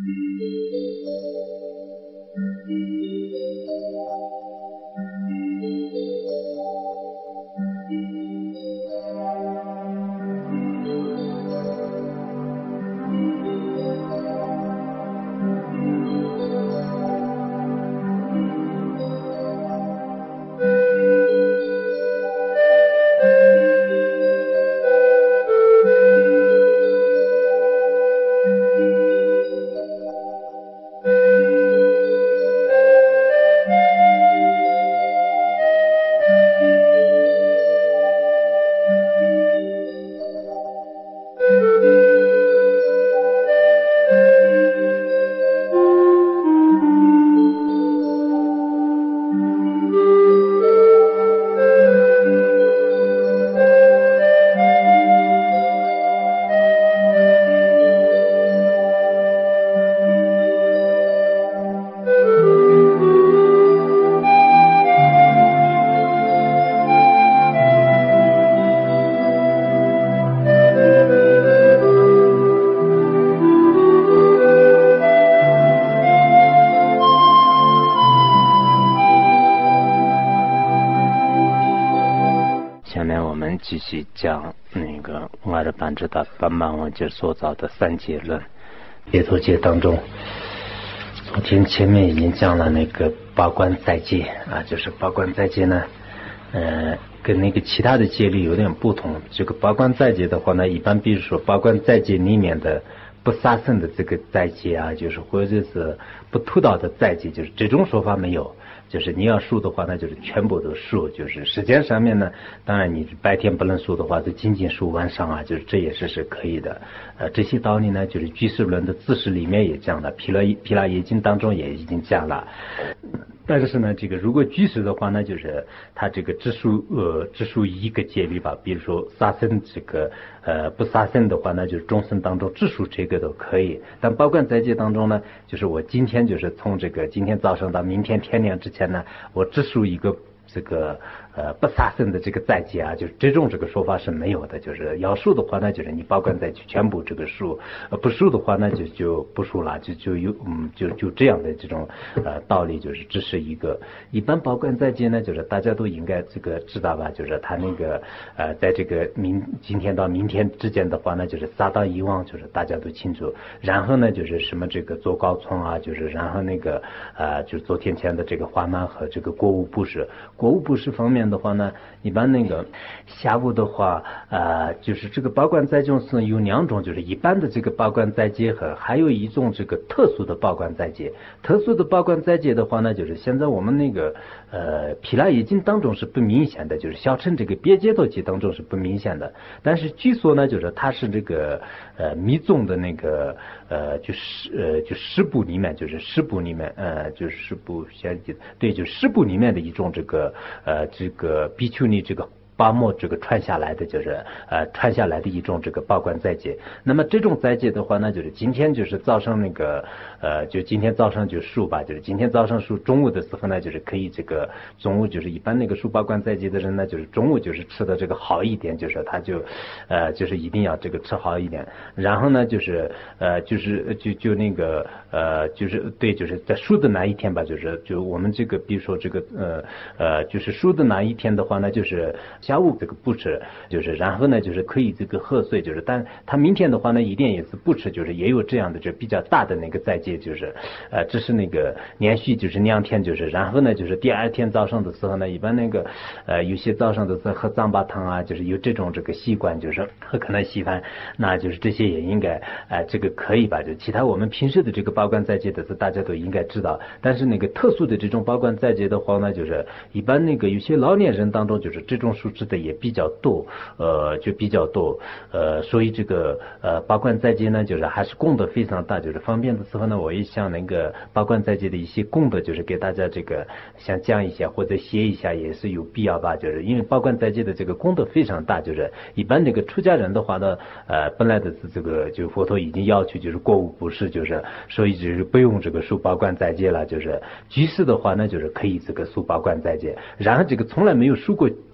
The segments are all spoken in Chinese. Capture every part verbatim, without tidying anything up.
继续讲那个阿尔班智达巴曼王杰所造的三界论。解脱界当中，昨天前面已经讲了那个八关斋戒啊，就是八关斋戒呢，呃，跟那个其他的戒律有点不同。这个八关斋戒的话呢，一般比如说八关斋戒里面的不杀生的这个斋戒啊，就是或者是不屠刀的斋戒，就是这种说法没有。就是你要数的话，那就是全部都数。就是时间上面呢，当然你白天不能数的话，就仅仅数晚上啊，就是这也是是可以的。呃，这些道理呢，就是居士论的自识里面也讲了，毗拉毗拉耶经当中也已经讲了。但是呢，这个如果居士的话呢，就是他这个只数呃只数一个戒律吧，比如说杀生这个呃不杀生的话呢，就是众生当中只数这个都可以。但八关斋戒当中呢，就是我今天就是从这个今天早上到明天天亮之前呢，我只数一个这个呃不杀生的这个斋戒啊，就是这种这个说法是没有的。就是要数的话呢，就是你八关斋戒全部这个数，呃不数的话呢就就不数了，就就有嗯就就这样的这种呃道理，就是只是一个一般八关斋戒呢，就是大家都应该这个知道吧，就是他那个呃在这个明今天到明天之间的话呢，就是撒到遗忘，就是大家都清楚。然后呢就是什么这个做高村啊，就是然后那个呃就是昨天前的这个花曼和这个国务布施。国务布施方面的话呢，一般那个下午的话，呃，就是这个八关斋戒是有两种，就是一般的这个八关斋戒和还有一种这个特殊的八关斋戒。特殊的八关斋戒的话呢，就是现在我们那个呃毗拉耶经当中是不明显的，就是小乘这个别解脱记当中是不明显的。但是据说呢，就是它是这个呃密宗的那个呃就是呃就十部里面，就是十部里面呃就是十部先对，就十部里面的一种这个。呃，这个比丘尼这个八末这个传下来的，就是呃传下来的一种这个八关斋戒。那么这种斋戒的话呢，就是今天就是早上那个呃，就今天早上就数吧，就是今天早上数，中午的时候呢，就是可以这个中午就是一般那个数八关斋戒的人呢，就是中午就是吃的这个好一点，就是他就呃就是一定要这个吃好一点。然后呢，就是呃就是就就那个呃就是对，就是在数的那一天吧，就是就我们这个比如说这个呃呃就是数的那一天的话呢，就是下午这个不吃，就是然后呢就是可以这个喝水，就是但他明天的话呢一定也是不吃，就是也有这样的就比较大的那个斋戒，就是呃这是那个连续就是两天，就是然后呢就是第二天早上的时候呢，一般那个呃有些早上的时候喝藏巴汤啊，就是有这种这个习惯，就是喝可能稀饭，那就是这些也应该呃这个可以吧，就其他我们平时的这个八关斋戒的是大家都应该知道。但是那个特殊的这种八关斋戒的话呢，就是一般那个有些老年人当中就是这种数吃的也比较多，呃，就比较多，呃，所以这个呃八关斋戒呢，就是还是功德非常大，就是方便的时候呢，我也想那个八关斋戒的一些功德，就是给大家这个想讲一下或者写一下，也是有必要吧，就是因为八关斋戒的这个功德非常大，就是一般那个出家人的话呢，呃，本来的是这个就佛陀已经要求就是过午不食，就是所以就是不用这个数八关斋戒了，就是居士的话呢，就是可以这个数八关斋戒，然后这个从来没有数过这个戒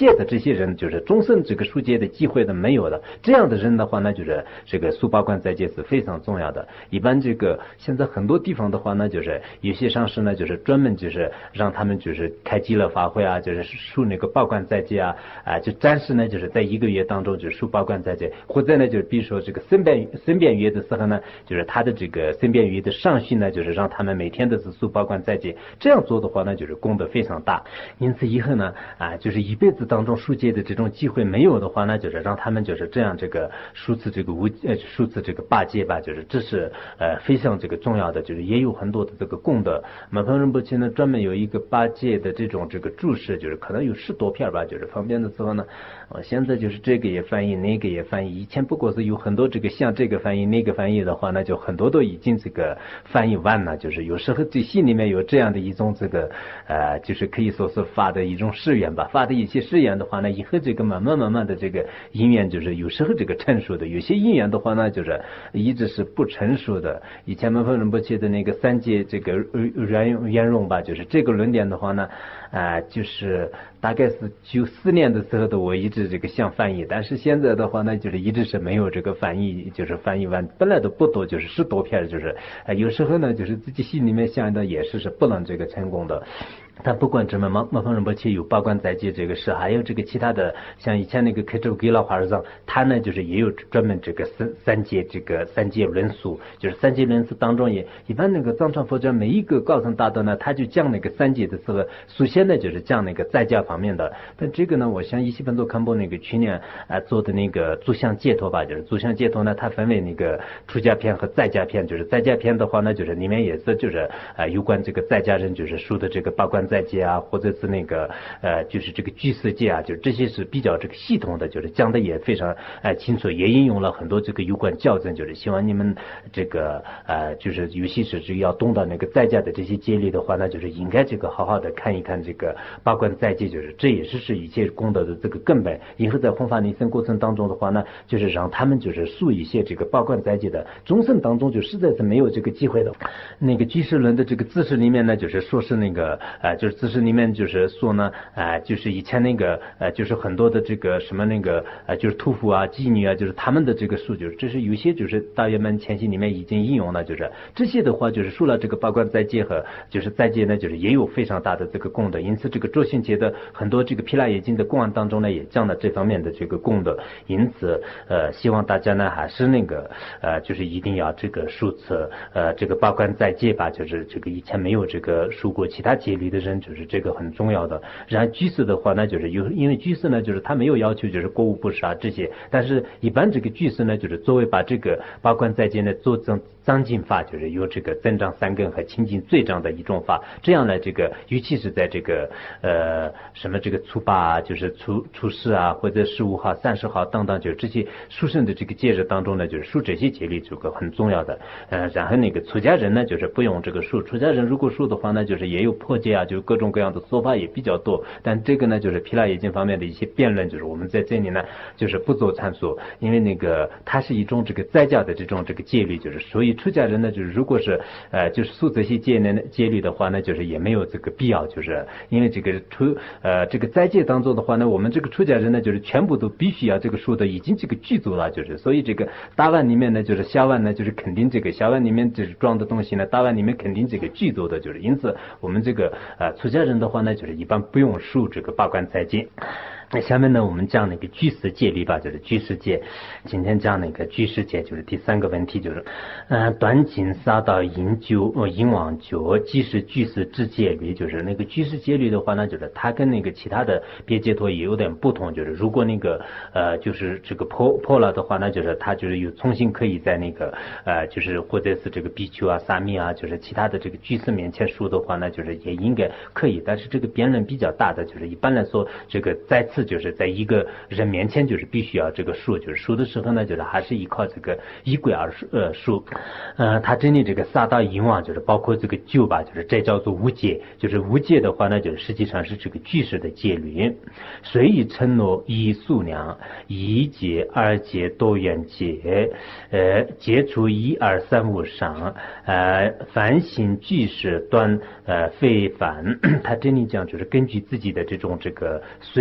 界的这些人，就是终身这个书戒的机会的没有了。这样的人的话呢，就是这个书八关斋戒是非常重要的。一般这个现在很多地方的话呢，就是有些上师呢，就是专门就是让他们就是开极乐法会啊，就是书那个八关斋戒啊，啊、呃，就暂时呢就是在一个月当中就是书八关斋戒，或者呢就是比如说这个申辩申辩月的时候呢，就是他的这个申辩月的上序呢，就是让他们每天都是书八关斋戒，这样做的话呢，就是功德非常大。因此以后呢，啊、呃，就是一辈子当中书戒的这种机会没有的话呢，就是让他们就是这样这个书持这个无呃书持这个八戒吧，就是这是呃非常这个重要的，就是也有很多的这个功德。马峰仁波切呢专门有一个八戒的这种这个注释，就是可能有十多片吧，就是方便的时候呢，呃现在就是这个也翻译，那个也翻译。以前不过是有很多这个像这个翻译那个翻译的话呢，就很多都已经这个翻译完了。就是有时候这心里面有这样的一种这个呃，就是可以说是发的一种誓愿吧，发的一些誓愿的话呢，以后这个慢慢慢慢的这个因缘就是有时候这个成熟的，有些因缘的话呢，就是一直是不成熟的。以前马峰仁波切的那个三界这个圆圆融吧，就是这个论点的话呢，啊、呃，就是大概是九四年的时候的，我一直这个想翻译，但是现在的话呢，就是一直是没有这个翻译，就是翻译完，本来都不多，就是十多篇，就是呃有时候呢，就是自己心里面想的也是是不能这个成功的。但不管这么马马峰仁波切有八关斋戒这个事，还有这个其他的，像以前那个克州给老和尚，他呢就是也有专门这个三三戒这个三戒论述，就是三戒论述当中也一般那个藏传佛教每一个高僧大德呢，他就讲那个三戒的时候，首先呢就是讲那个在家方面的。但这个呢，我像一西本座堪布那个去年啊、呃、做的那个足相解脱吧，就是足相解脱呢，它分为那个出家篇和在家篇，就是在家篇的话呢，就是里面也是就是啊、呃、有关这个在家人就是说的这个八关斋戒啊，或者是那个呃，就是这个居士戒啊，就这些是比较这个系统的，就是讲的也非常呃清楚，也引用了很多这个有关教证，就是希望你们这个呃，就是尤其是这个要懂到那个在家的这些戒律的话，那就是应该这个好好的看一看这个八关斋戒，就是这也是是一切功德的这个根本。以后在弘法利生过程当中的话呢，就是让他们就是述一些这个八关斋戒的，终生当中就实在是没有这个机会的。那个居士论的这个知识里面呢，就是说是那个呃，就是知识里面就是说呢，呃，就是以前那个呃，就是很多的这个什么那个呃，就是屠夫啊、妓女啊，就是他们的这个数据，这是有些就是大圆满前行里面已经应用了，就是这些的话，就是说了这个八关斋戒和就是斋戒呢，就是也有非常大的这个功德。因此，这个周迅节的很多这个毗拉耶经的公案当中呢，也讲了这方面的这个功德。因此，呃，希望大家呢还是那个呃，就是一定要这个数次呃，这个八关斋戒吧，就是这个以前没有这个数过其他戒律的人，就是这个很重要的。然后居士的话呢，就是有因为居士呢，就是他没有要求就是过午不食啊这些，但是一般这个居士呢，就是作为把这个八关斋戒呢做增增进法，就是有这个增长三根和清净罪障的一种法，这样呢，这个尤其是在这个呃什么这个初八啊，就是初初四啊，或者十五号、三十号等等，就这些殊胜的这个节日当中呢，就是数这些戒律这个很重要的。呃，然后那个出家人呢，就是不用这个数，出家人如果数的话呢，就是也有破戒啊，就是各种各样的说法也比较多。但这个呢，就是毗拉耶经方面的一些辩论，就是我们在这里呢，就是不做阐述，因为那个它是一种这个在家的这种这个戒律，就是所以出家人呢，就是如果是呃就是数这些戒呢戒律的话呢，就是也没有这个必要，就是因为这个出呃这个斋戒当中的话呢，我们这个出家人呢，就是全部都必须要这个数的已经这个具足了，就是所以这个大碗里面呢，就是小碗呢，就是肯定这个小碗里面就是装的东西呢，大碗里面肯定这个具足的，就是因此我们这个呃出家人的话呢，就是一般不用数这个八关斋戒。那下面呢，我们讲那个居士戒律吧，就是居士戒。今天讲那个居士戒，就是第三个问题，就是呃，短经杀道饮酒呃饮往酒，即是居士之戒律。就是那个居士戒律的话呢，就是它跟那个其他的别解脱也有点不同。就是如果那个呃，就是这个破破了的话呢，就是它就是有重新可以在那个呃，就是或者是这个比丘啊、沙弥啊，就是其他的这个居士面前说的话呢，就是也应该可以。但是这个辩论比较大的，就是一般来说，这个再次就是在一个人面前，就是必须要这个说，就是说的时候呢，就是还是依靠这个依规而呃说，呃，他这里这个撒到淫妄，就是包括这个酒吧，就是这叫做无戒，就是无戒的话呢，就是实际上是这个居士的戒律。虽以承诺一数量，一戒、二戒、多元戒，呃，戒除一二三五上，呃，凡行居士端呃非凡。他这里讲就是根据自己的这种这个随意吧，就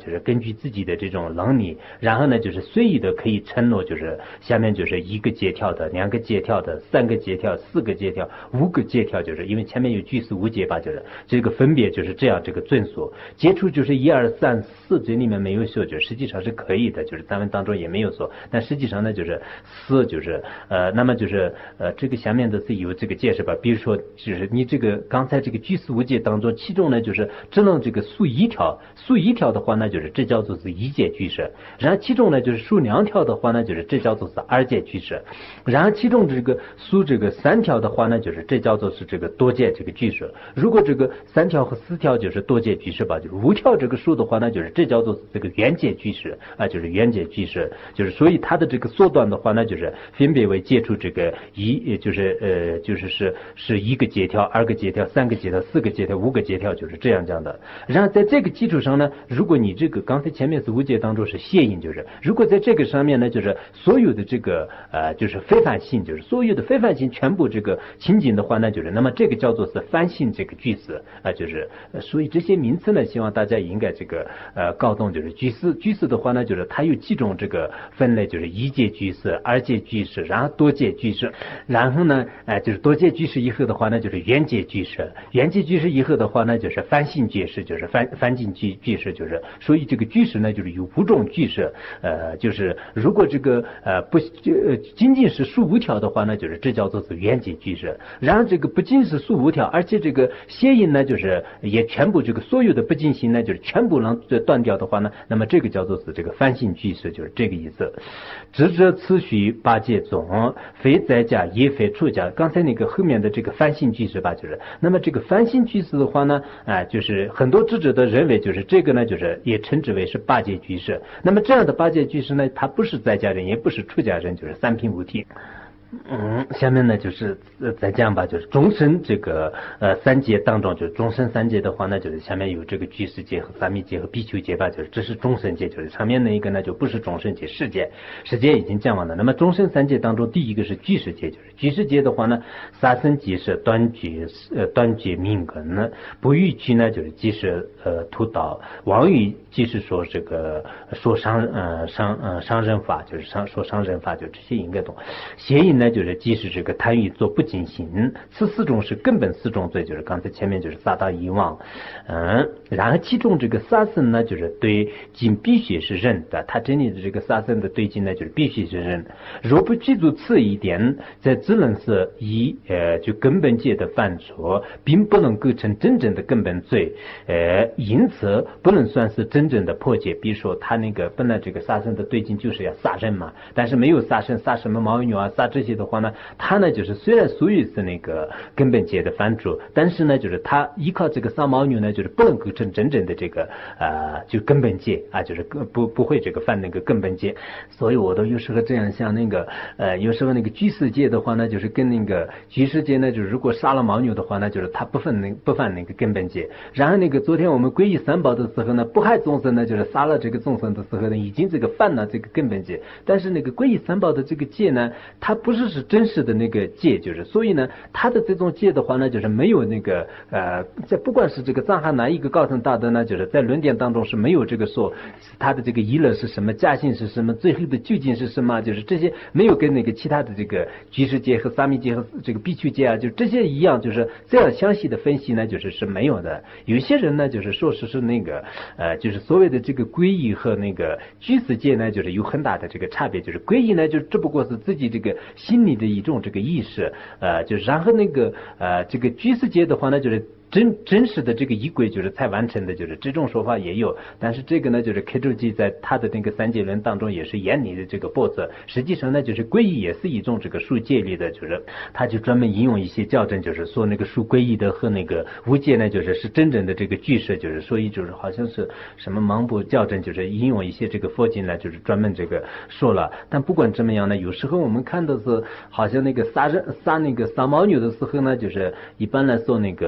就是根据自己的这种能力，然后呢就是随意的可以承诺，就是下面就是一个节跳的、两个节跳的、三个节跳、四个节跳、五个节跳，就是因为前面有句式无节吧，就是这个分别就是这样这个遵守。接触就是一二三四，这里面没有说，就实际上是可以的，就是咱们当中也没有说，但实际上呢就是四就是呃，那么就是呃这个下面的是有这个解释吧，比如说就是你这个刚才这个句式无节当中，其中呢就是只能这个数一条，数一条的话呢就是这叫做是一节句式，然后其中呢就是数两条的话呢就是这叫做是二节句式，然后其中这个数这个三条的话呢就是这叫做是这个多节这个句式，如果这个三条和四条就是多节句式吧，就是五条这个数的话呢就是这叫做这个元节句式啊，就是元节句式，就是所以它的这个缩短的话呢就是分别为接触这个一就是呃就是是是一个节跳、二个节跳、三个节跳、四个节跳、五个节跳，就是这样讲的。然后在这个基础上呢，如果你这个刚才前面是无节当中是谐音，就是如果在这个上面呢，就是所有的这个呃就是非凡性，就是所有的非凡性全部这个情景的话呢，就是那么这个叫做是凡性这个句式啊，就是呃所以这些名词呢，希望大家也应该这个呃搞懂，就是句式句式的话呢，就是它有几种这个分类，就是一节句式、二节句式，然后多节句式，然后呢呃就是多节句式以后的话呢，就是元节句式，元节句式以后的话呢，就是凡性句式，就是凡凡性句句式，就是所以这个句式呢，就是有五种句式，呃，就是如果这个呃不呃仅仅是数五条的话呢，就是这叫做是元节句式，然后这个不仅是数五条，而且这个谐音呢，就是也全部这个所有的不进行呢，就是全部能断掉的话呢，那么这个叫做是这个凡性句式，就是这个意思。知者此序八节中，非在家也非出家。刚才那个后面的这个凡性句式吧，就是那么这个凡性句式的话呢，啊、呃，就是很多智者的认为，就是这个呢，就是也称之为是八节句式。那么这样的八节句式呢，它不是在家人，也不是出家人，就是三品五体。嗯，下面呢就是呃再讲吧，就是终身这个呃三节当中，就是终身三节的话呢，就是下面有这个居士节和三密节和比丘节吧，就是这是终身节，就是上面那一个呢就不是终身节，世节，世节已经讲完了。那么终身三节当中，第一个是居士节，就是居士节的话呢，杀生即是断绝呃断绝命根呢，不欲居呢就是即是呃屠刀，妄语即是说这个说伤呃伤呃伤人法，就是伤说伤人法，就这些应该懂。谐音呢就是即是这个贪欲做不尽行，此四种是根本四种罪，就是刚才前面就是杀盗遗忘，嗯，然后其中这个杀生呢就是对尽必须是忍的，他这里的这个杀生的对尽呢就是必须是忍，若不记住此一点，在只能是以呃就根本戒的范畴，并不能构成真正的根本罪，呃，因此不能算是真正的破戒。比如说他那个本来这个杀生的对尽就是要杀人嘛，但是没有杀生，杀什么牦牛啊，杀这些的话呢，他呢就是虽然属于是那个根本戒的范畴，但是呢就是他依靠这个杀牦牛呢，就是不能构成真正的这个呃就根本戒啊，就是不不会这个犯那个根本戒。所以我都有时候这样想，那个呃有时候那个居士戒的话呢，就是跟那个居士戒呢，就是如果杀了牦牛的话呢，就是他不犯那不犯那个根本戒。然后那个昨天我们皈依三宝的时候呢，不害众生呢，就是杀了这个众生的时候呢，已经这个犯了这个根本戒。但是那个皈依三宝的这个戒呢，它不是是真实的那个戒，就是所以呢，他的这种戒的话呢，就是没有那个呃，在不管是这个藏汉哪一个高僧大德呢，就是在论点当中是没有这个说他的这个依乐是什么，家性是什么，最后的究竟是什么，就是这些没有跟那个其他的这个居士戒和沙弥戒和这个比丘戒啊，就这些一样，就是这样详细的分析呢，就是是没有的。有些人呢，就是说是是那个呃，就是所谓的这个皈依和那个居士戒呢，就是有很大的这个差别，就是皈依呢，就只不过是自己这个心里的一种这个意识，呃，就是然后那个呃，这个居士戒的话呢，就是真真实的这个仪轨就是才完成的，就是这种说法也有，但是这个呢，就是 K 周记在他的那个三戒论当中也是严厉的这个驳斥。实际上呢，就是皈依也是一种这个属戒律的，就是他就专门引用一些校正，就是说那个属皈依的和那个无戒呢，就是是真正的这个句式，就是所以就是好像是什么盲部校正，就是引用一些这个佛经呢，就是专门这个说了。但不管怎么样呢，有时候我们看的是好像那个杀人杀那个杀牦牛的时候呢，就是一般来说那个就是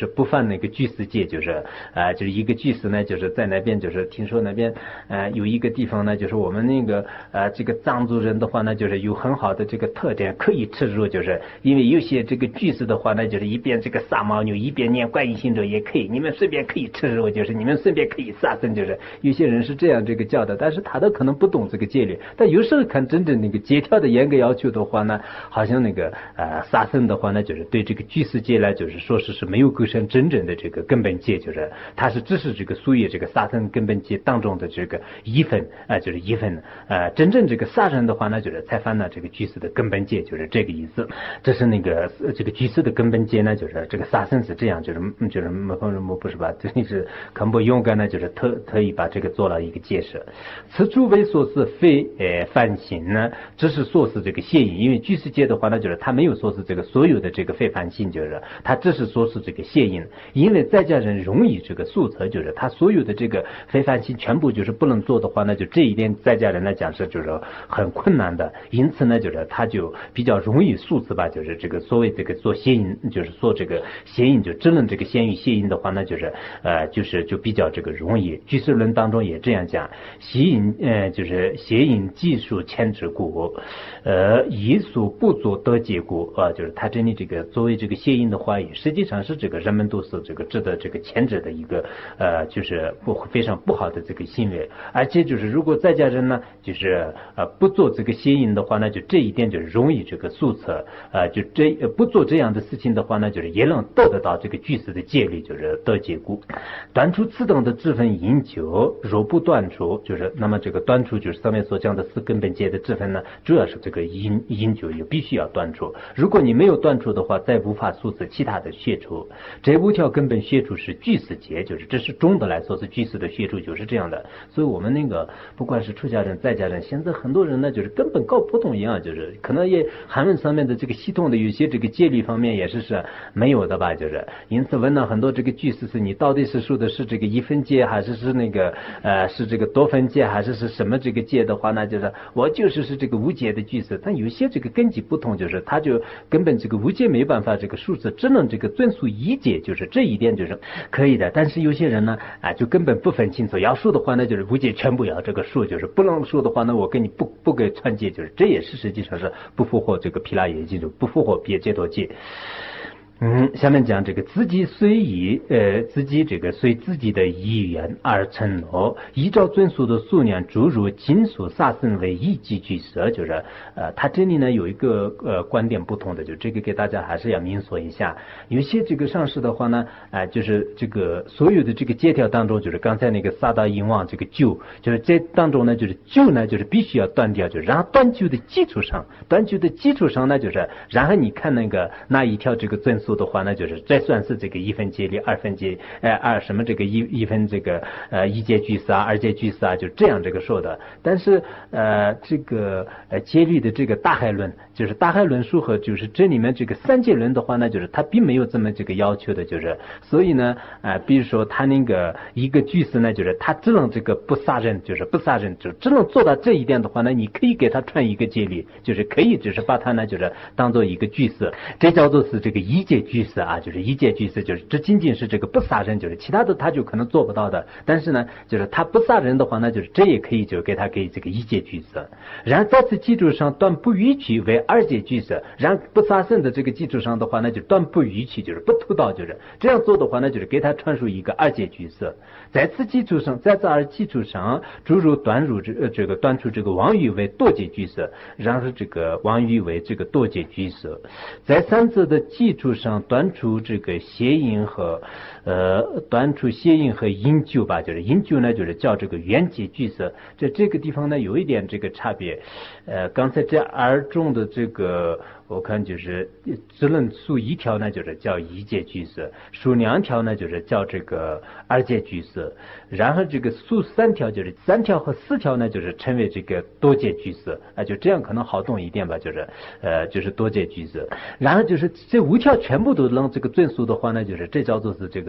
不犯那个居士戒，就是啊、呃，就是一个居士呢，就是在那边就是听说那边呃有一个地方呢，就是我们那个呃这个藏族人的话呢，就是有很好的这个特点，可以吃肉，就是因为有些这个居士的话呢，就是一边这个杀牦牛，一边念观音心咒也可以，你们顺便可以吃肉，就是你们顺便可以杀生，就是有些人是这样这个教的，但是他都可能不懂这个戒律，但有时候看真正那个戒条的严格要求的话呢，好像那个呃杀生的话呢，就是对这个居士戒来就是说是是没有构成真正的这个根本戒，就是它是只是这个属于这个杀生根本戒当中的这个一分啊、呃，就是一分呃真正这个杀人的话呢，就是才犯了这个居士的根本戒，就是这个意思。这是那个这个居士的根本戒呢，就是这个杀生是这样，就是就是没没不是吧？这里是肯不勇敢呢，就是特特意把这个做了一个解释。此处为说是非呃犯行呢，只是说是这个现因，因为居士戒的话呢，就是他没有说是这个所有的这个非犯行，就是他只是说是这个现因，因为在家人容易这个速测，就是他所有的这个非犯行全部就是不能做的话呢，就这一点在家人来讲是就是很困难的，因此呢，就是他就比较容易速测吧，就是这个所谓这个做现因，就是说这个现因就只能这个先于现因的话呢，就是呃就是就比较这个容易。居士论当中也这样讲，现因呃就是现因技术牵制故，呃以所不做得结故啊、呃，就是他这里这个作为这个现因的话语，实际上是这个人们都是这个值得这个牵制的一个呃就是不非常不好的这个行为，而且就是如果在家人呢，就是呃不做这个现因的话呢，就这一点就是容易这个速测，呃就这不做这样的事情的话呢，就是也能得得到这个居士的戒律，就是得结故。断除此等的支分饮酒，若不断除，就是那么这个断除就是上面所讲的四根本戒的支分呢，主要是这个饮饮酒也必须要断除。如果你没有断除的话，再无法速测其他的血除。这五条根本血除是居士戒，就是这是中的来说是居士的血除就是这样的。所以我们那个不管是出家人在家人，现在很多人呢就是根本搞不懂一样，就是可能也韩文上面的这个系统的有些这个戒律方面也是是没有的吧，就是因此问到很多这个居士是你到底是说的是这个一分戒还是是那个呃是这个多分戒还是是什么这个戒的话呢，就是我就是是这个无戒的居士，但有些这个根基不同，就是他就根本这个无戒没办法这个数字，只能这个遵守一戒，就是这一点就是可以的。但是有些人呢啊就根本不分清楚，要说的话呢就是无戒全部要这个数，就是不能说的话呢我跟你不不给传戒，就是这也是实际上是不符合这个毗拉耶戒，就不符合别解脱戒。嗯，下面讲这个自己随意，呃，自己这个随自己的意愿而承诺，依照遵守的数量，诸如金属杀生为一级居舍，就是呃，他这里呢有一个呃观点不同的，就这个给大家还是要明说一下。有些这个上师的话呢，啊、呃，就是这个所有的这个戒条当中，就是刚才那个萨达淫妄这个酒，就是这当中呢，就是酒呢，就是必须要断掉，就是然后断酒的基础上，断酒的基础上呢，就是然后你看那个那一条这个遵守的话呢，就是这算是这个一分戒律，二分戒，呃，二什么这个一一分这个呃一戒居士啊，二戒居士啊，就这样这个说的。但是呃这个呃戒律的这个大海论，就是大海论述和就是这里面这个三戒论的话呢，就是他并没有这么这个要求的，就是所以呢啊、呃，比如说他那个一个居士呢，就是他只能这个不杀人，就是不杀人，就只能做到这一点的话呢，你可以给他传一个戒律，就是可以只是把他呢就是当做一个居士，这叫做是这个一戒居士啊，就是一戒居士，就是这仅仅是这个不杀人，就是其他的他就可能做不到的。但是呢，就是他不杀人的话呢，就是这也可以就给他给这个一戒居士。然后在此基础上断不逾矩为二戒居士，然后不杀生的这个基础上的话呢，就断不逾矩，就是不偷盗，就是这样做的话呢，就是给他传输一个二戒居士。在此基础上，在这二基础上，诸如断入这呃这个断出这个妄语为多戒居士，然后这个妄语为这个多戒居士。在三者的基础上断除这个邪淫和呃断除邪淫和饮酒吧，就是饮酒呢就是叫这个缘戒居士。在这个地方呢有一点这个差别，呃刚才这二种的这个我看就是只能数一条呢就是叫一戒居士，数两条呢就是叫这个二戒居士，然后这个数三条就是三条和四条呢就是称为这个多戒居士啊，就这样可能好懂一点吧，就是呃就是多戒居士。然后就是这五条全部都能这个遵守的话呢，就是这叫做是这个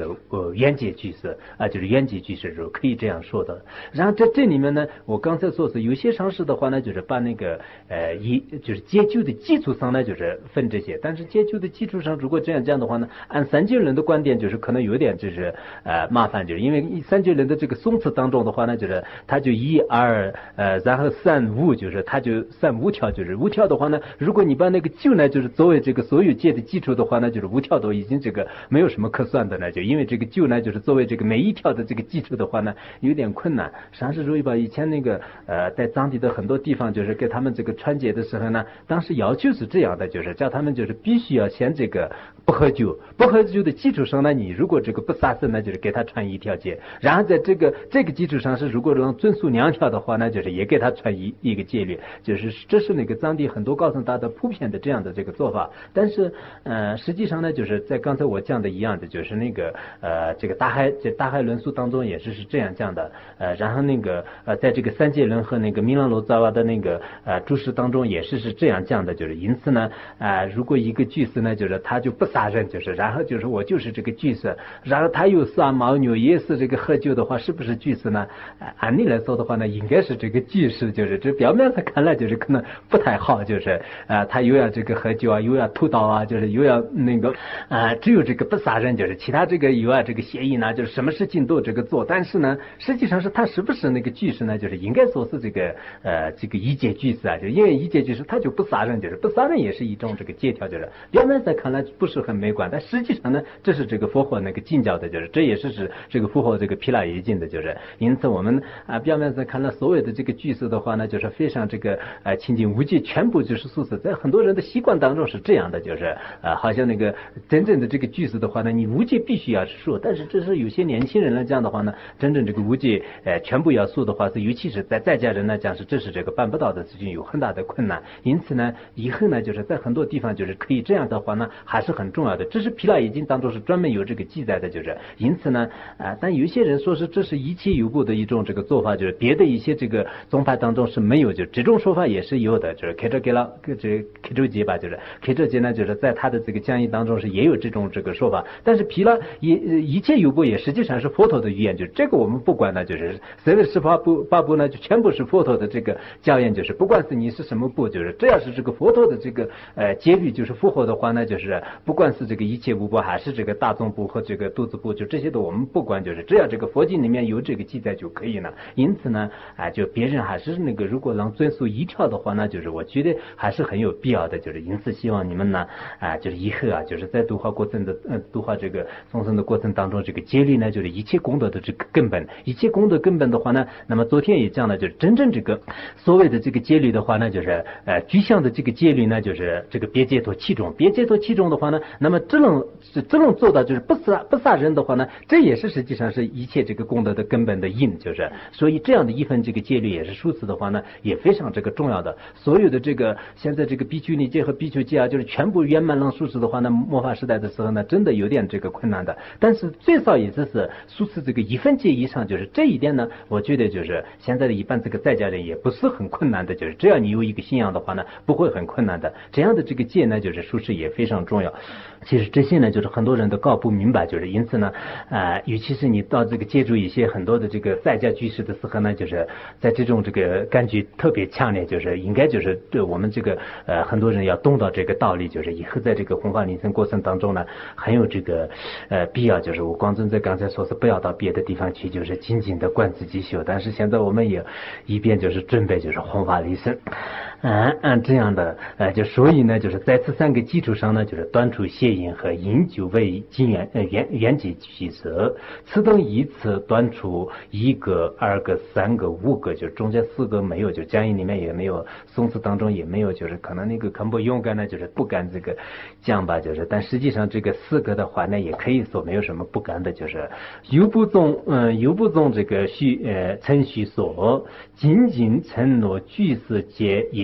个呃原节句式啊，就是原节句式时候可以这样说的。然后在这里面呢，我刚才说是有些常识的话呢，就是把那个呃一就是结句的基础上呢，就是分这些。但是结句的基础上，如果这样讲的话呢，按三节论的观点，就是可能有点就是呃麻烦，就是因为三节论的这个宋词当中的话呢，就是它就一二呃然后三五，就是它就三五条，就是五条的话呢，如果你把那个就呢，就是作为这个所有节的基础的话呢，就是五条都已经这个没有什么可算的呢，就因为这个就呢，就是作为这个每一条的这个基础的话呢，有点困难。上次注意吧，以前那个呃，在当地的很多地方，就是给他们这个传节的时候呢，当时要求是这样的，就是叫他们就是必须要先这个不喝酒，不喝酒的基础上呢，你如果这个不杀生呢，就是给他传一条节，然后在这个这个基础上是如果能遵守两条的话呢，就是也给他传一一个戒律，就是这是那个当地很多高僧大德普遍的这样的这个做法。但是呃，实际上呢，就是在刚才我讲的一样的，就是那个呃，这个大海这大海论述当中也是是这样讲的。呃，然后那个呃，在这个三界论和那个米朗罗扎瓦的那个呃注释当中也是是这样讲的，就是因此呢，啊、呃，如果一个句式呢，就是他就不杀人，就是然后就是我就是这个句式，然后他又杀牦牛，也是这个喝酒的话，是不是句式呢？呃、按理来说的话呢，应该是这个句式，就是这表面上看来就是可能不太好，就是啊、呃，他又要这个喝酒啊，又要吐刀啊，就是又要那个啊、呃，只有这个不杀人，就是其他这个有啊这个协议呢，就是什么事情都这个做，但是呢，实际上是他是不是那个句式呢？就是应该说是这个呃这个一节句式啊，就因为一节句式他就不杀人，就是不杀人也是一种这个戒条，就是表面上看来不是很美观，但实际上呢，这是这个符合那个禁教的，就是这也是是这个符合这个毗拉耶经的，就是因此我们啊、呃、表面上看了所有的这个句式的话呢，就是非常这个呃清净无戒，全部就是素食，在很多人的习惯当中是这样的，就是呃好像那个真正的这个句式的话呢，你无戒必须要说，但是这是有些年轻人来讲的话呢，真正这个无戒呃全部要素的话是，尤其是在在家人来讲是这是这个办不到的事情，有很大的困难。因此呢，以后呢就是在很多地方就是可以这样的话呢，还是很重要的。这是毗拉耶经当中是专门有这个记载的，就是因此呢啊、呃，但有些人说是这是一切有部的一种这个做法，就是别的一些这个宗派当中是没有，就这种说法也是有的，就是开哲给了这开哲节吧，就是开哲节呢，就是在他的这个讲义当中是也有这种这个说法。但是毗拉一一切有部也实际上是佛陀的语言，就这个我们不管呢，就是所谓十八部八部呢，就全部是佛陀的这个教言，就是不管是你是什么部，就是只要是这个佛陀的这个呃戒律就是符合的话呢，就是不管是这个一切无部还是这个大众部和这个肚子部，就这些的我们不管，就是只要这个佛经里面有这个记载就可以了。因此呢啊、呃，就别人还是那个如果能遵守一条的话呢，就是我觉得还是很有必要的，就是因此希望你们呢啊、呃，就是以后啊，就是在度化过程的呃度化这个众生的过程当中，这个戒律呢就是一切功德的这个根本，一切功德根本的话呢，那么昨天也讲了，就是真正这个所谓的这个戒律的话呢，就是呃具象的这个戒律呢，就是这个别解脱其中，别解脱其中的话呢，那么只能只能做到就是不杀不杀人的话呢，这也是实际上是一切这个功德的根本的因，就是所以这样的一份这个戒律也是殊此的话呢，也非常这个重要的。所有的这个现在这个比丘尼戒和比丘戒啊，就是全部圆满能殊此的话呢，末法时代的时候呢，真的有点这个困难的。但是最少也就是殊此这个一分戒以上，就是这一点呢，我觉得就是现在的一般这个在家人也不是很困难的，就是只要你有一个信仰的话呢，不会很困难的。这样的这个戒呢，就是殊此也非常重要。其实这些呢，就是很多人都搞不明白，就是因此呢，呃，尤其是你到这个接触一些很多的这个在家居士的时候呢，就是在这种这个感觉特别强烈，就是应该就是对我们这个呃很多人要懂到这个道理，就是以后在这个弘法利生过程当中呢，很有这个呃必要，就是我光正在刚才说是不要到别的地方去，就是紧紧的观自己修，但是现在我们也一边就是准备就是弘法利生。嗯嗯，这样的呃，就所以呢，就是在这三个基础上呢，就是断除邪淫和饮酒为经缘呃缘缘起取舍，此等依次断除一个、二个、三个、五个，就中间四个没有，就讲义里面也没有，宋词当中也没有，就是可能那个肯不勇敢呢，就是不敢这个讲吧，就是但实际上这个四个的话呢，也可以说没有什么不敢的，就是有不中嗯有不中这个许呃承许所，仅仅承诺具事皆也。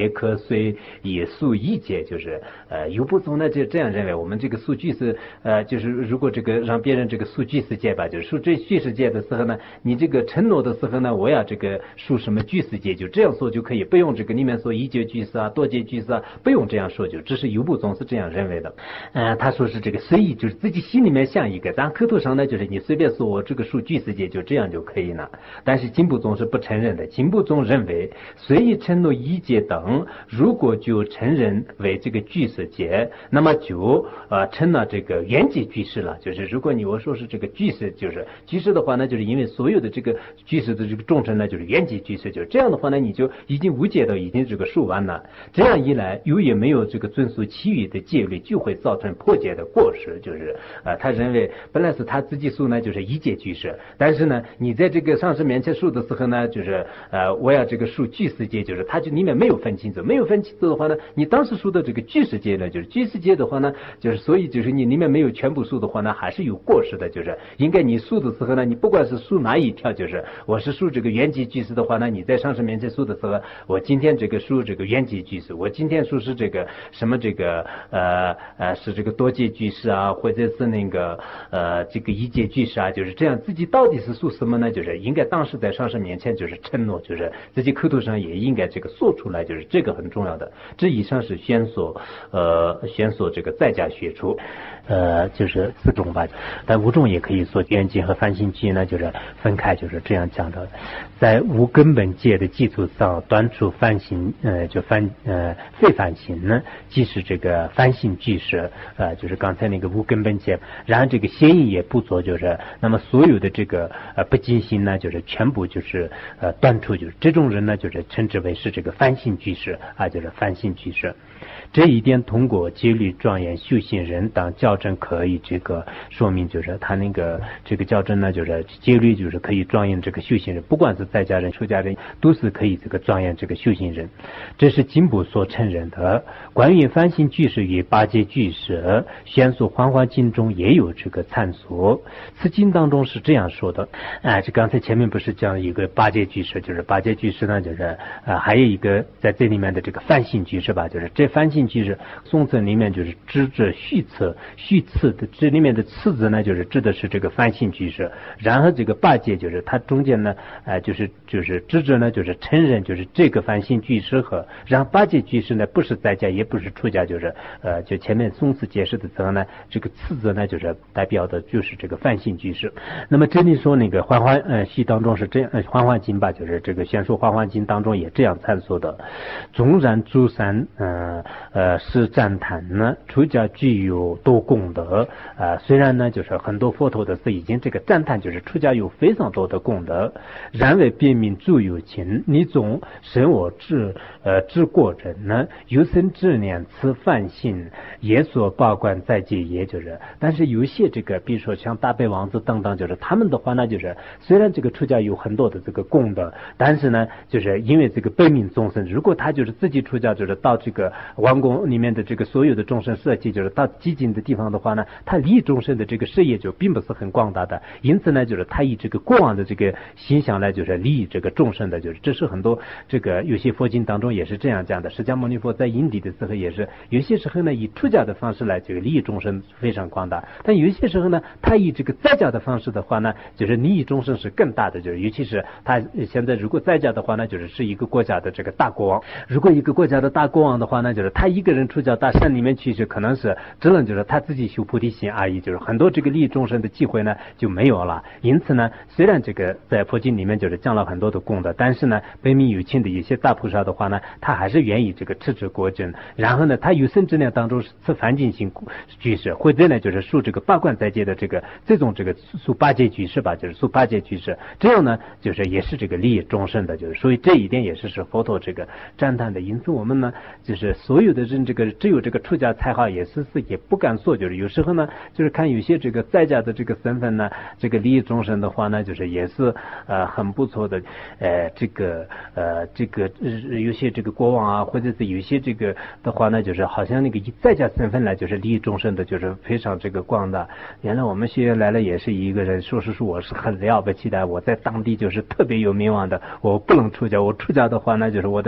也可随以速一节，就是呃有部宗呢就这样认为，我们这个速具是呃就是如果这个让别人这个速具世界吧，就是速这具世界的时候呢，你这个承诺的时候呢，我要这个述什么具世界，就这样说就可以，不用这个里面说一节具世啊、多节具世啊，不用这样说，就只是有部宗是这样认为的。呃，他说是这个随意，就是自己心里面想一个，咱口头上呢就是你随便说我这个数具世界就这样就可以了。但是经部宗是不承认的，经部宗认为随意承诺一节等，如果就承认为这个具世界，那么就呃成了这个原级具世了。就是如果你我说是这个具世，就是具世的话呢，就是因为所有的这个具世的这个众生呢，就是原级具世，就是这样的话呢，你就已经无解的已经这个数完了。这样一来，又也没有这个遵守其余的戒律，就会造成破解的过失。就是呃，他认为本来是他自己数呢，就是一界具世，但是呢，你在这个上师面前数的时候呢，就是呃，我要这个数具世界，就是他就里面没有分清楚，没有分清楚的话呢，你当时数的这个具世界呢，就是具世界的话呢，就是所以就是你里面没有全部数的话呢，还是有过失的。就是应该你数的时候呢，你不管是数哪一条，就是我是数这个原级具世的话呢，你在上师面前数的时候，我今天这个数这个原级具世，我今天数是这个什么这个呃呃是这个多界具世啊，或者是那个呃这个一界具世啊，就是这样，自己到底是数什么呢？就是应该当时在上师面前就是承诺，就是自己口头上也应该这个说出来，就是这个很重要的。这以上是宣说呃宣说这个在家学处，呃就是四种吧，但五种也可以说原级和翻新级呢，就是分开，就是这样讲的。在无根本界的基础上断除翻新，呃就翻呃非翻新呢，即是这个翻新具世，呃就是刚才那个无根本界，然后这个协议也不做，就是那么所有的这个呃不尽心呢，就是全部就是呃断除，就是这种人呢，就是称之为是这个翻新具世啊，就是翻新具世。这一点通过戒律庄严修行人当校正可以这个说明，就是他那个这个校正呢，就是戒律就是可以庄严这个修行人，不管是在家人出家人都是可以这个庄严这个修行人，这是经部所承认的。关于翻新具世与八戒具世，宣说黄花经中也有这个参说。此经当中是这样说的，啊，这刚才前面不是讲一个八戒具世，就是八戒具世呢，就是啊还有一个在这里面的这个翻新具世吧，就是这翻新具世宋词里面就是指着续次续次的，这里面的次字呢，就是指的是这个翻新具世，然后这个八戒就是它中间呢，呃，就是就是指着呢，就是承认就是这个翻新具世和，然后八戒具世呢不是在家也不是出家，就是呃就前面宋词解释的时候呢，这个次字呢就是代表的就是这个翻新具世。那么这里说那个《幻化呃戏当中是这样，呃《幻化经》吧，就是这个宣说《幻化经》当中也这样参说的。纵然诸山呃呃是赞叹呢，出家具有多功德，呃虽然呢就是很多佛陀的是已经这个赞叹，就是出家有非常多的功德，然为别名诸有情，你总生我智呃智过人呢，有生之年此梵性也所报观在戒，也就是，但是有些这个比如说像大悲王子等等，就是他们的话呢，就是虽然这个出家有很多的这个功德，但是呢就是因为这个悲悯众生，如果他就是自己出家，就是到这个王宫里面的这个所有的众生设计，就是到极尽的地方的话呢，他利益众生的这个事业就并不是很广大的，因此呢就是他以这个过往的这个形象来就是利益这个众生的，就是这是很多这个有些佛经当中也是这样讲的。释迦牟尼佛在因地的时候也是有些时候呢以出家的方式来这个利益众生非常广大，但有些时候呢他以这个在家的方式的话呢，就是利益众生是更大的，就是尤其是他现在如果在家的话呢，就是是一个国家的这个大国王，如果一个国家的大国王的话呢，就是他一个人出家到山里面去，是可能是只能就是他自己修菩提心而已，就是很多这个利益众生的机会呢就没有了。因此呢，虽然这个在佛经里面就是讲了很多的功德，但是呢悲悯有情的一些大菩萨的话呢，他还是愿意这个持之果真，然后呢他有生之年当中是梵净行居士，或者呢就是受这个八观在戒的这个这种这个受八戒居士吧，就是受八戒居士，这样呢就是也是这个利益众生的，就是所以这一点也是是佛陀这个赞叹的。因此我们呢就是所有的人这个只有这个出家才好，也是是也不敢说，就是有时候呢就是看有些这个在家的这个身份呢，这个利益众生的话呢，就是也是呃很不错的，呃这个呃这个、呃、有些这个国王啊，或者是有些这个的话呢，就是好像那个以在家身份来就是利益众生的，就是非常这个广大。原来我们学院来了也是一个人说是说我是很了不起的，我在当地就是特别有名望的，我不能出家，我出家的话呢就是我的弟子全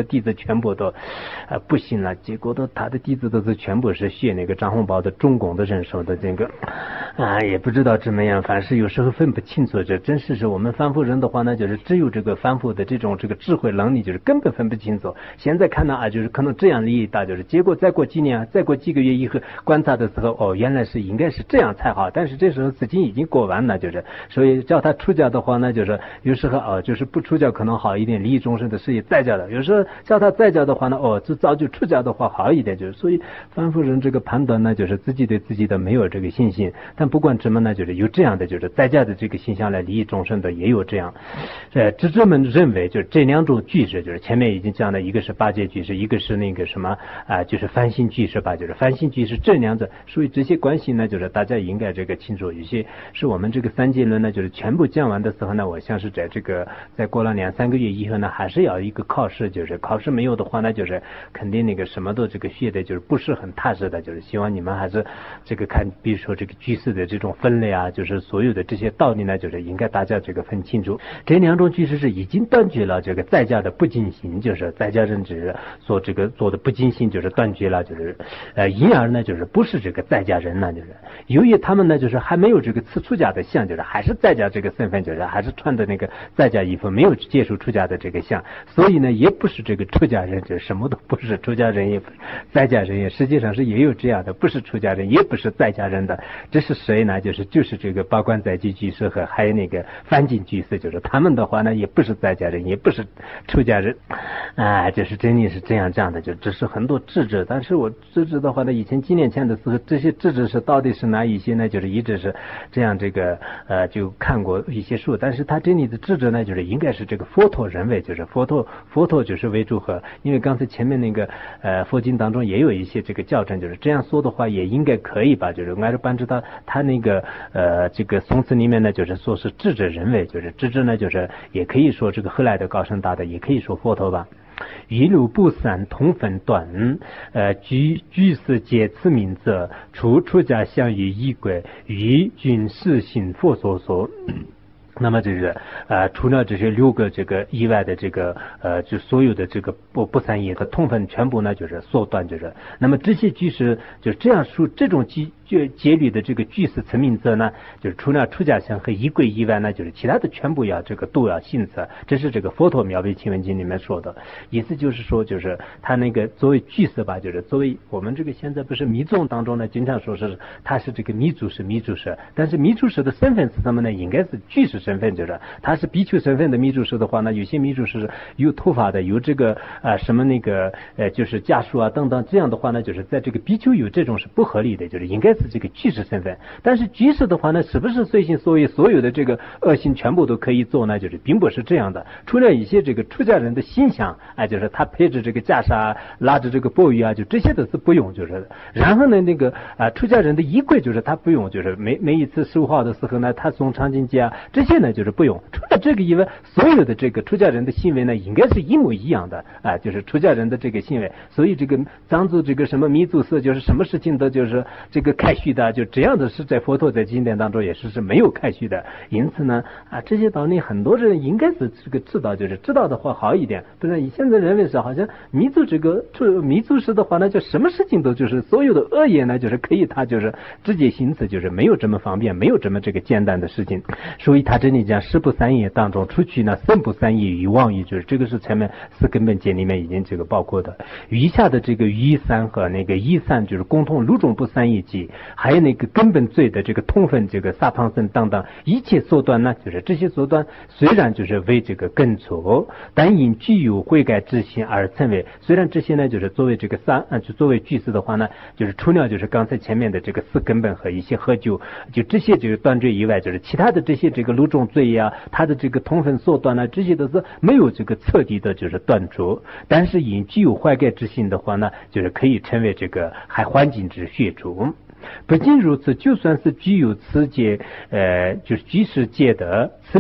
全部都呃不行了，结果都他的弟子都是全部是学那个张洪宝的中共的人说的这个啊，也不知道怎么样，反正有时候分不清楚，这真是是我们凡夫人的话呢，就是只有这个凡夫的这种这个智慧能力，就是根本分不清楚。现在看到啊，就是可能这样利益大，就是结果再过几年，再过几个月以后观察的时候，哦，原来是应该是这样才好，但是这时候事情已经过完了，就是所以叫他出家的话呢，就是有时候哦，就是不出家可能好一点，利益众生的事业在家的，有时候叫他在家的话呢，哦，就早就出家的话好一点，就是所以凡夫人这个判断呢，就是自己对自己的没有这个信心，但不管怎么呢，就是有这样的，就是在家的这个形象来利益众生的也有这样。呃，智者们认为就是这两种句式，就是前面已经讲了，一个是八戒句式，一个是那个什么啊、呃，就是翻新句式吧，就是翻新句式这两者，所以这些关系呢，就是大家应该这个清楚。有些是我们这个三界论呢，就是全部讲完的时候呢，我像是在这个再过了两三个月以后呢，还是要一个考试，就是考试没有的话呢，就是肯定那个什么都这个学的就是不是很踏实的，就是希望你们还是这个看，比如说这个句式的这种分类啊，就是所有的这些道理呢，就是应该大家这个分清楚。这两种句式是已经断绝了这个在家的不精行，就是在家人只做这个做的不精行，就是断绝了，就是呃，因而呢，就是不是这个在家人呢，就是由于他们呢，就是还没有这个次出家的相，就是还是在家这个身份，就是还是穿的那个在家衣服，没有接受出家的这个相，所以呢，也不是这个出家人，就是什么都不是，出家人也不是，在家人也实际上是也有这样的，不是出家人，也不是在家人的，这是谁呢？就是就是这个八关在居居士和还有那个翻净居士，就是他们的话呢，也不是在家人，也不是出家人，啊，就是真的是这样这样的，就只是很多智者，但是我智者的话呢，以前几年前的时候，这些智者是到底是哪一些呢？就是一直是这样这个呃，就看过一些书，但是他这里的智者呢，就是应该是这个佛陀人为，就是佛陀佛陀就是为主和，因为刚才前面那个呃佛经当中也有一些这个教程，就是这样说的话也应该可以吧？就是按照班知道他那个呃这个宋词里面呢，就是说是智者人为，就是智者呢，就是也可以说这个后来的高僧大德，也可以说佛陀吧。一路不散同分短，呃，居居士皆此名者，除出家相于衣柜，于均是行佛所说。那么就是呃，除了这些六个这个以外的这个呃，就所有的这个不不三业的通分全部呢就是缩短，就是那么这些句式就这样说，这种句就节律的这个句式成名者呢，就是除了出家相和仪轨以外呢，就是其他的全部要这个都要信则，这是这个佛陀妙悲清文经里面说的意思，就是说就是他那个作为句式吧，就是作为我们这个现在不是密宗当中呢，经常说是他是这个密祖师密祖师，但是密祖师的身份是什么呢？应该是句式身份，就是他是比丘身份的密祖师的话呢，有些密祖师有头发的，有这个啊、呃、什么那个呃就是家属啊等等，这样的话呢，就是在这个比丘有这种是不合理的，就是应该是这个居士身份。但是居士的话呢，是不是随心所欲，所有的这个恶行全部都可以做呢？就是并不是这样的。除了一些这个出家人的形象，啊、哎，就是他配着这个袈裟，拉着这个钵盂啊，就这些都是不用，就是。然后呢，那个啊、呃、出家人的衣柜就是他不用，就是每每一次十五号的时候呢，他送长经节啊，这些呢就是不用。除了这个以外，所有的这个出家人的行为呢，应该是一模一样的啊、呃，就是出家人的这个行为。所以这个藏族这个什么弥祖寺，就是什么事情都就是这个开虚的，就这样的是在佛陀在经典当中也是是没有开虚的。因此呢啊，这些道理很多人应该是这个知道，就是知道的话好一点。不然现在认为是好像弥祖这个弥祖师的话呢，就什么事情都就是所有的恶业呢，就是可以他就是直接行持，就是没有这么方便，没有这么这个简单的事情。所以他这里讲十不三业当中，出去呢三不三业与妄语，就是这个是前面四根本节里面已经这个包括的。余下的这个余三和那个一三就是共同六种不三业集，还有那个根本罪的这个通分这个萨旁僧等等一切所断呢，就是这些所断虽然就是为这个根错，但因具有悔改之心而成为。虽然这些呢就是作为这个三啊，就作为句式的话呢，就是除了就是刚才前面的这个四根本和一些喝酒就这些这个断罪以外，就是其他的这些这个六种罪呀、啊，它的这个通分所断呢，这些都是没有这个彻底的就是断除。但是因具有悔改之心的话呢，就是可以成为这个还环境之学主。不仅如此，就算是具有此界，呃，就是居士界的此名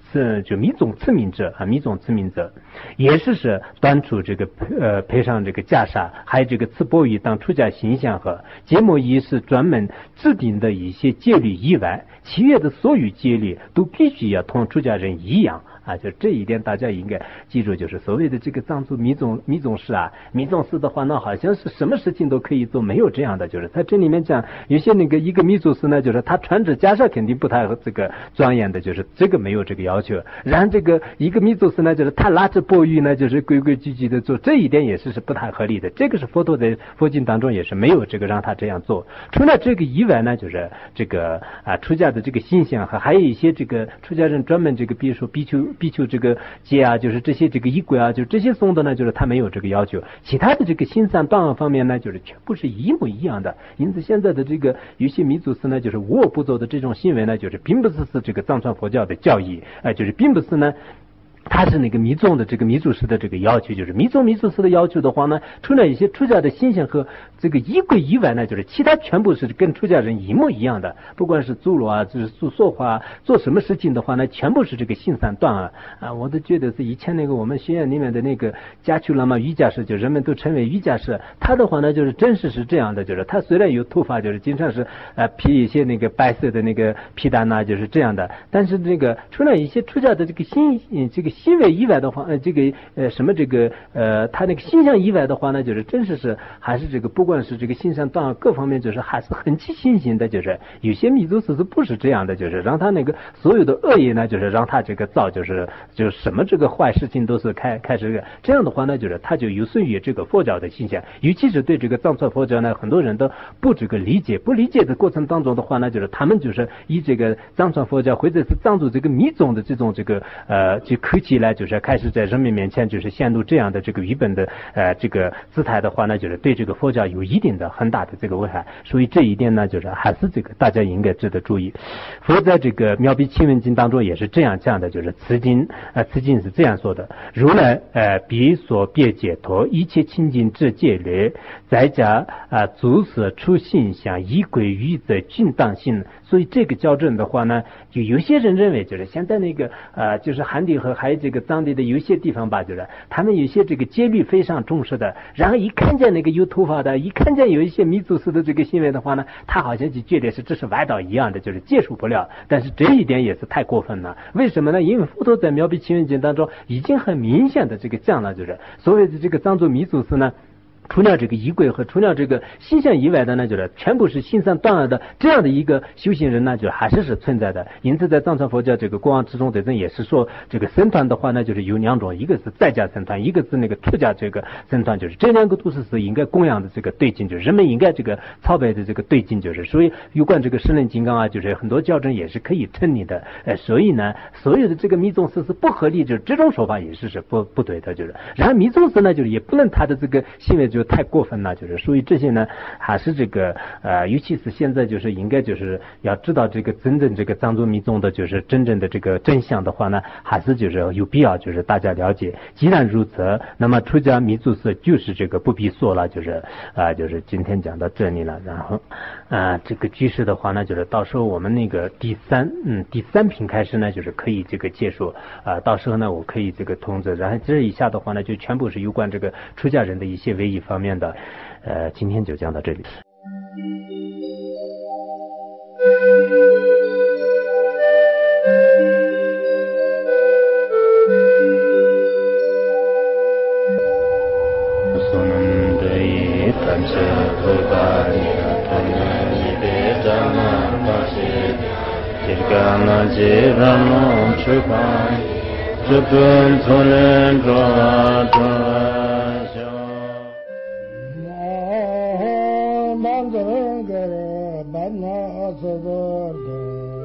次就密宗次名者啊，密宗次名者，也是是端出这个呃配上这个袈裟，还有这个刺钵盂当出家形象和节目仪是专门制定的一些戒律以外，其余的所有戒律都必须要同出家人一样。啊，就这一点大家应该记住，就是所谓的这个藏族密宗密宗寺啊，密宗寺的话呢，好像是什么事情都可以做，没有这样的。就是在这里面讲，有些那个一个密宗寺呢，就是他穿着袈裟肯定不太这个庄严的，就是这个没有这个要求。然后这个一个密宗寺呢，就是他拿着钵盂呢，就是规规矩矩的做，这一点也是是不太合理的。这个是佛陀在佛经当中也是没有这个让他这样做。除了这个以外呢，就是这个啊出家的这个形象和还有一些这个出家人专门这个比如说比丘。比丘这个戒啊，就是这些这个仪轨啊，就是这些送的呢，就是他没有这个要求。其他的这个心散断方面呢，就是全部是一模一样的。因此现在的这个有些民族寺呢，就是无我不做的这种行为呢，就是并不是是这个藏传佛教的教义，哎、呃，就是并不是呢。他是那个密宗的这个密宗师的这个要求，就是密宗密宗师的要求的话呢，除了一些出家的心性和这个仪轨以外呢，就是其他全部是跟出家人一模一样的。不管是做罗啊，就是做说话，做什么事情的话呢，全部是这个心散断啊啊！我都觉得是以前那个我们学院里面的那个家去了嘛瑜伽师，就人们都称为瑜伽师。他的话呢，就是真实是这样的，就是他虽然有头发，就是经常是呃披一些那个白色的那个披单呐、啊，就是这样的。但是这个除了一些出家的这个心这个。心为以外的话，呃，这个呃什么这个呃，他那个心象以外的话呢，就是真是是还是这个，不管是这个心上当各方面，就是还是很起信心的，就是有些密宗寺是不是这样的，就是让他那个所有的恶业呢，就是让他这个造，就是就是什么这个坏事情都是开开始这样的话呢，就是他就有损于这个佛教的形象，尤其是对这个藏传佛教呢，很多人都不这个理解，不理解的过程当中的话呢，就是他们就是以这个藏传佛教或者是藏族这个密宗的这种这个呃就科起来，就是开始在人民面前就是显露这样的这个愚笨的呃这个姿态的话呢，就是对这个佛教有一定的很大的这个危害。所以这一点呢，就是还是这个大家应该值得注意。佛在这个《妙比清文经》当中也是这样讲的，就是此经呃此经是这样说的：如来呃彼所别解脱，一切清净之戒律，在家啊足舍出性相，依归于则均当性。所以这个校正的话呢，就有些人认为就是现在那个呃就是汉地和还有这个藏地的有些地方吧，就是他们有些这个戒律非常重视的，然后一看见那个有头发的，一看见有一些密宗寺的这个行为的话呢，他好像就觉得是这是歪道一样的，就是接受不了。但是这一点也是太过分了。为什么呢？因为佛陀在《妙比清文经》当中已经很明显的这个讲了，就是所谓的这个藏族密宗寺呢，除了这个仪轨和除了这个心相以外的呢，就是全部是心散断了的这样的一个修行人呢，就还是是存在的。因此在藏传佛教这个国王之中德尊也是说，这个僧团的话呢，就是有两种，一个是在家僧团，一个是那个出家这个僧团，就是这两个都是是应该供养的这个对境，就是人们应该这个朝拜的这个对境，就是所以有关这个十轮金刚啊，就是很多教证也是可以成立的。呃，所以呢，所有的这个密宗寺是不合理，就是这种说法也是是不不对的，就是。然后密宗寺呢，就是也不能他的这个行为就太过分了，就是所以这些呢，还是这个呃，尤其是现在就是应该就是要知道这个真正这个藏族密宗的，就是真正的这个真相的话呢，还是就是有必要就是大家了解。既然如此，那么出家密宗寺就是这个不必说了，就是啊、呃，就是今天讲到这里了。然后啊、呃，这个居士的话呢，就是到时候我们那个第三嗯第三品开始呢，就是可以这个结束啊、呃，到时候呢我可以这个通知。然后这以下的话呢，就全部是有关这个出家人的一些唯一方面的。呃，今天就讲到这里。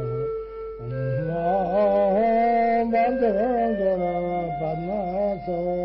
So